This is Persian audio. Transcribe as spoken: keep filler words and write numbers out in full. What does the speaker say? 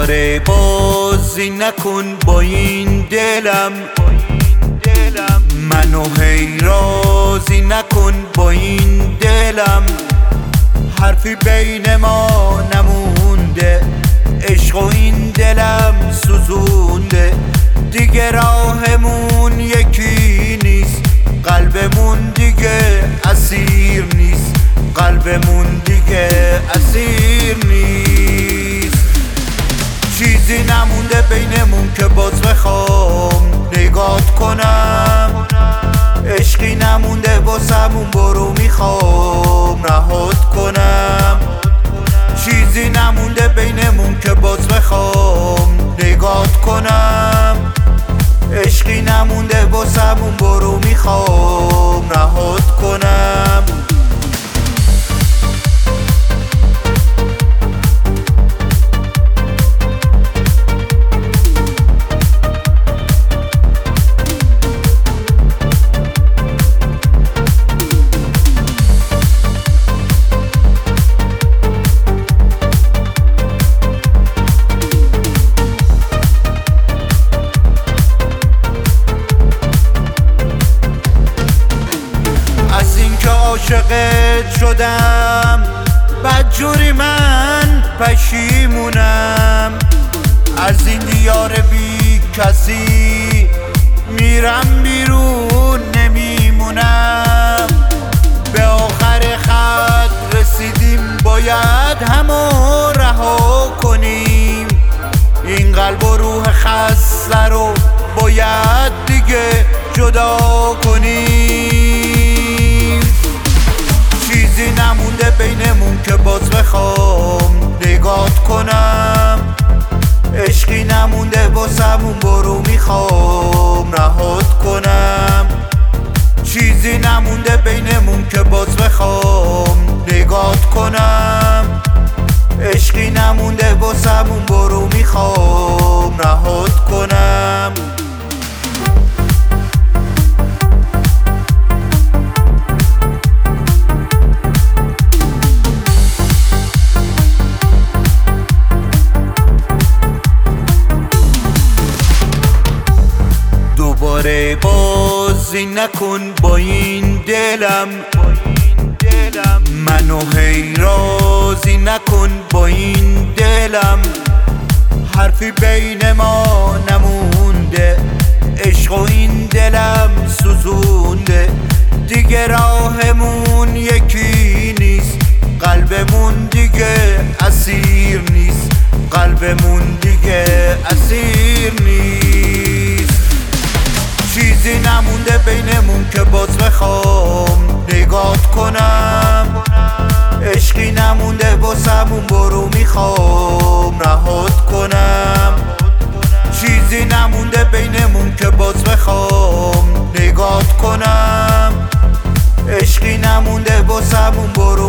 دوباره بازی نکن با این دلم، منو هی راضی نکن با این دلم. حرفی بین ما نمونده، عشق و این دلم سوزونده. دیگه راهمون یکی نیست، قلبمون دیگه اسیر نیست، قلبمون دیگه اسیر نیست. چیزی نمونده بینمون که باز بخوام نگات کنم، عشقی نمونده واسمون برو میخوام رهات کنم. چیزی نمونده بینمون که باز بخوام نگات کنم، عشقی نمونده واسمون برو میخوام رهات کنم. عاشقت شدم بدجوری من پشیمونم، از این دیار بی کسی میرم بیرون نمیمونم. به آخر خط رسیدیم باید همو رها کنیم، این قلب و روح خسته رو باید دیگه جدا کنیم. چیزی نمونده بینمون که باز بخوام نگات کنم، عشقی نمونده واسمون برو میخوام رهات کنم. چیزی نمونده بینمون که باز بخوام نگات کنم، عشقی نمونده واسمون برو میخوام رهات کنم. دوباره بازی نکن با این دلم، منو هی راضی نکن با این دلم. حرفی بین ما نمونده، عشق و این دلم سوزونده. دیگه راهمون یکی نیست، قلبمون دیگه اسیر نیست، قلبمون دیگه اسیر نیست. چیزی نمونده بینمون که باز بخوام نگات کنم، عشقی نمونده واسمون برو میخوام رهات کنم. چیزی نمونده بینمون که باز بخوام نگات کنم، عشقی نمونده واسمون برو